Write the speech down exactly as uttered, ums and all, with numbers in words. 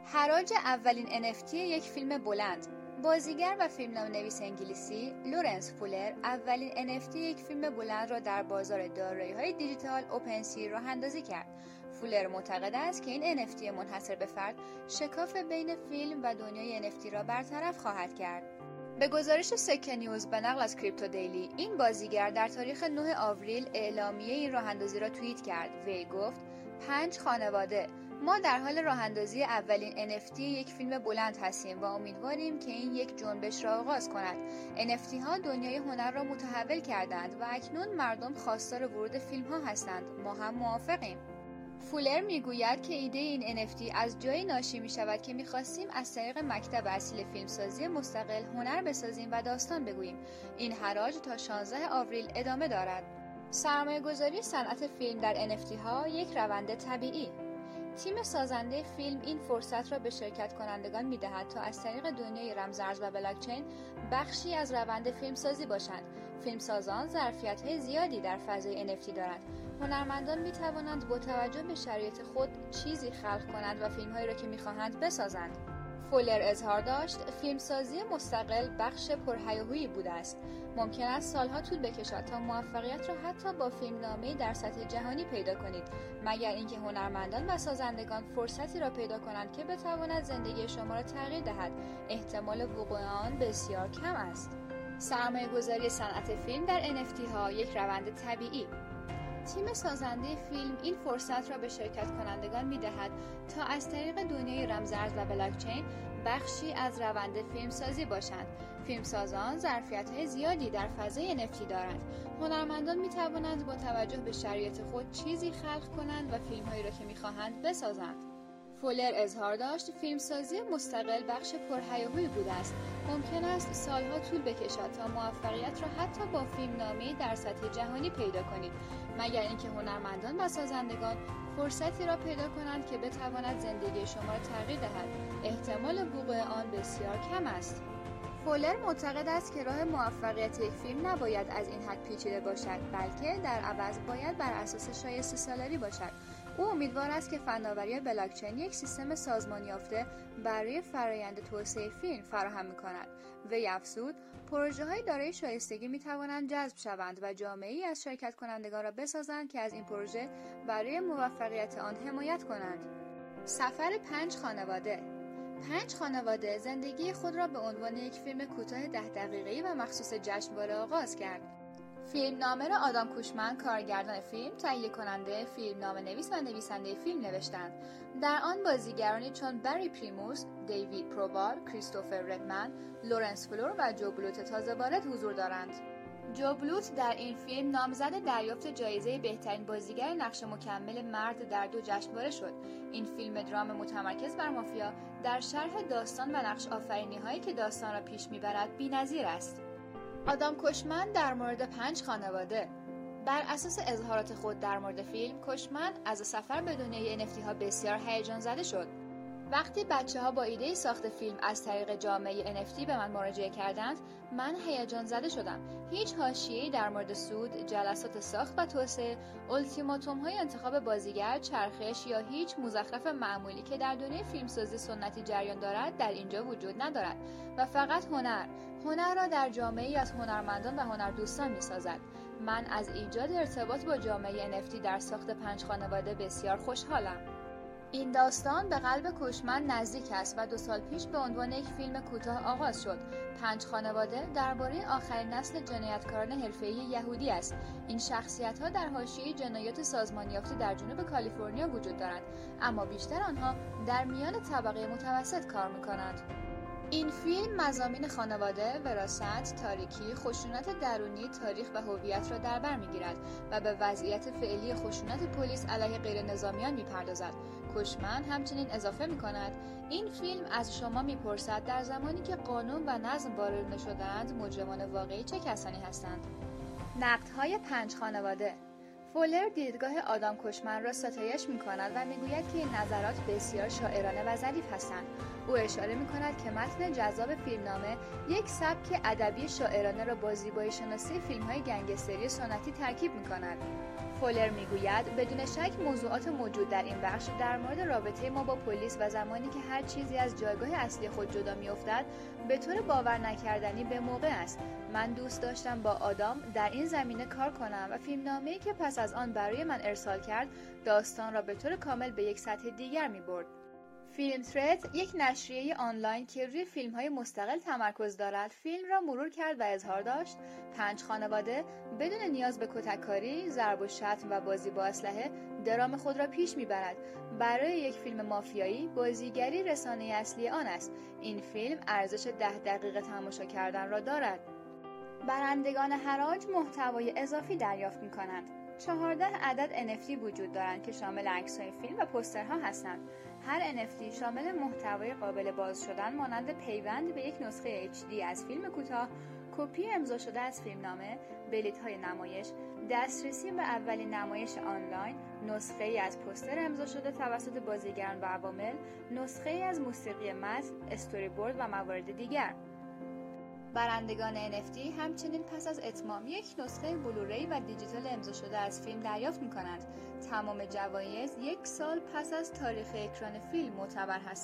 حراج اولین ان اف تی یک فیلم بلند. بازیگر و فیلمنامه‌نویس انگلیسی لورنس فولر اولین ان اف تی یک فیلم بلند را در بازار دارایی‌های دیجیتال اوپنسی راه اندازی کرد. فولر معتقد است که این ان اف تی منحصر به فرد شکاف بین فیلم و دنیای ان اف تی را برطرف خواهد کرد. به گزارش سکه نیوز به نقل از کریپتو دیلی، این بازیگر در تاریخ نه آوریل اعلامیه این راه اندازی را توییت کرد. وی گفت: پنج خانواده، ما در حال راه اندازی اولین ان اف تی یک فیلم بلند هستیم و امیدواریم که این یک جنبش را آغاز کند. ان اف تی ها دنیای هنر را متحول کردند و اکنون مردم خواستار ورود فیلم ها هستند. ما هم موافقیم. فولر میگوید که ایده این ان اف تی از جایی ناشی می شود که می خواستیم از طریق مکتب اصیل فیلمسازی مستقل هنر بسازیم و داستان بگوییم. این حراج تا شانزده آوریل ادامه دارد. سرمایه گذاری صنعت فیلم در ان اف تی ها یک روند طبیعی. تیم سازنده فیلم این فرصت را به شرکت کنندگان می دهد تا از طریق دنیای رمزارز و بلاکچین بخشی از روند فیلمسازی باشند. فیلمسازان ظرفیت‌های زیادی در فضای ان اف تی دارند. هنرمندان می توانند با توجه به شرایط خود چیزی خلق کنند و فیلم‌هایی را که می‌خواهند بسازند. فولر اظهار داشت: فیلمسازی مستقل بخش پرهیاهویی بوده است. ممکن است سالها طول بکشد تا موفقیت را حتی با فیلمنامه‌ای در سطح جهانی پیدا کنید، مگر اینکه هنرمندان و سازندگان فرصتی را پیدا کنند که بتواند زندگی شما را تغییر دهد. احتمال وقوع آن بسیار کم است. سرمایه‌گذاری صنعت فیلم در ان اف تی ها یک روند طبیعی. تیم سازنده فیلم این فرصت را به شرکت کنندگان می دهد تا از طریق دنیای رمزارز و بلاکچین بخشی از روند فیلمسازی باشند. فیلمسازان ظرفیت‌های زیادی در فضای ان اف تی دارند. هنرمندان می توانند با توجه به شرایط خود چیزی خلق کنند و فیلم‌هایی را که می خواهند بسازند. فولر اظهار داشت: فیلمسازی مستقل بخش پرهیاهویی بوده است. ممکن است سالها طول بکشد تا موفقیت را حتی با فیلمنامه‌ای در سطح جهانی پیدا کنید، مگر اینکه هنرمندان و سازندگان فرصتی را پیدا کنند که بتواند زندگی شما را تغییر دهد. احتمال وقوع آن بسیار کم است. فولر معتقد است که راه موفقیت یک فیلم نباید از این حد پیچیده باشد، بلکه در عوض باید بر اساس شایسته سالاری باشد. او امیدوار است که فناوری بلاکچین یک سیستم سازمان یافته برای فرآیند توسعه فیلم فراهم می‌کند. وی افزود: پروژه‌های دارای شایستگی می‌توانند جذب شوند و جامعه‌ای از شرکت کنندگان را بسازند که از این پروژه برای موفقیت آن حمایت کنند. سفر پنج خانواده. پنج خانواده زندگی خود را به عنوان یک فیلم کوتاه ده دقیقه‌ای و مخصوص جشنواره آغاز کرد. فیلمنامه را آدام کوشمن، کارگردان فیلم، تهیه کننده، فیلمنامه‌نویس و نویسنده فیلم نوشتند. در آن بازیگرانی چون بری پریموس، دیوید پرووال، کریستوفر ردمن، لورنس فلور و جو بلوت تازه وارد حضور دارند. جو بلوت در این فیلم نامزد دریافت جایزه بهترین بازیگر نقش مکمل مرد در دو جشنواره شد. این فیلم درام متمرکز بر مافیا در شرح داستان و نقش آفرینی‌هایی که داستان را پیش می‌برد بی‌نظیر است. آدام کوشمن در مورد پنج خانواده. بر اساس اظهارات خود در مورد فیلم، کوشمن از سفر به دنیای ان اف تی ها بسیار هیجان زده شد. وقتی بچه‌ها با ایده ساخت فیلم از طریق جامعه ان اف تی به من مراجعه کردند، من هیجان زده شدم. هیچ حاشیه‌ای در مورد سود، جلسات ساخت و توسعه، التیماتوم‌های انتخاب بازیگر، چرخش یا هیچ مزخرف معمولی که در دنیای فیلمسازی سنتی جریان دارد در اینجا وجود ندارد و فقط هنر، هنر را در جامعه‌ای از هنرمندان و هنردوستان می‌سازد. من از ایجاد ارتباط با جامعه ان اف تی در ساخت پنج خانواده بسیار خوشحالم. این داستان به قلب کوشمن نزدیک است و دو سال پیش به عنوان یک فیلم کوتاه آغاز شد. پنج خانواده درباره آخرین نسل جنایتکاران حرفه‌ای یهودی است. این شخصیت‌ها در حاشیه جنایات سازمانی یافته در جنوب کالیفرنیا وجود دارند، اما بیشتر آنها در میان طبقه متوسط کار می‌کنند. این فیلم مضامین خانواده، وراثت، تاریکی، خشونت درونی، تاریخ و هویت را در بر می‌گیرد و به وضعیت فعلی خشونت پلیس علیه غیرنظامیان می‌پردازد. کوشمن همچنین اضافه می‌کند: این فیلم از شما می‌پرسد در زمانی که قانون و نظم وارد نشده‌اند، مجرمان واقعی چه کسانی هستند؟ نقدهای پنج خانواده. فولر دیدگاه آدام کوشمن را ستایش می‌کند و می‌گوید که این نظرات بسیار شاعرانه و ظریف هستند. او اشاره می‌کند که متن جذاب فیلمنامه یک سبک ادبی شاعرانه را با زیبایی شناسی فیلم‌های گنگستری سنتی ترکیب می‌کند. فولر میگوید بدون شک موضوعات موجود در این بخش در مورد رابطه ما با پلیس و زمانی که هر چیزی از جایگاه اصلی خود جدا میافتد به طور باور نکردنی به موقع است. من دوست داشتم با آدام در این زمینه کار کنم و فیلمنامه‌ای که پس از آن برای من ارسال کرد داستان را به طور کامل به یک سطح دیگر میبرد. فیلم ترد، یک نشریه آنلاین که روی فیلم‌های مستقل تمرکز دارد، فیلم را مرور کرد و اظهار داشت پنج خانواده بدون نیاز به کتککاری، ضرب و شتم و بازی با اسلحه درام خود را پیش میبرد. برای یک فیلم مافیایی، بازیگری رسانه اصلی آن است. این فیلم ارزش ده دقیقه تماشا کردن را دارد. برندگان حراج محتوای اضافی دریافت می‌کنند. چهارده عدد ان اف تی وجود دارند که شامل عکس‌های فیلم و پوسترها هستند. هر ان اف تی شامل محتوای قابل باز شدن مانند پیوند به یک نسخه اچ دی از فیلم کوتاه، کپی امضا شده از فیلمنامه، بلیط‌های نمایش، دسترسی به اولین نمایش آنلاین، نسخه‌ای از پوستر امضا شده توسط بازیگران و عوامل، نسخه‌ای از موسیقی متن، استوری بورد و موارد دیگر. برندگان ان اف تی همچنین پس از اتمام یک نسخه بلوری و دیجیتال امضا شده از فیلم دریافت می‌کنند. تمام جوایز یک سال پس از تاریخ اکران فیلم معتبر هستند.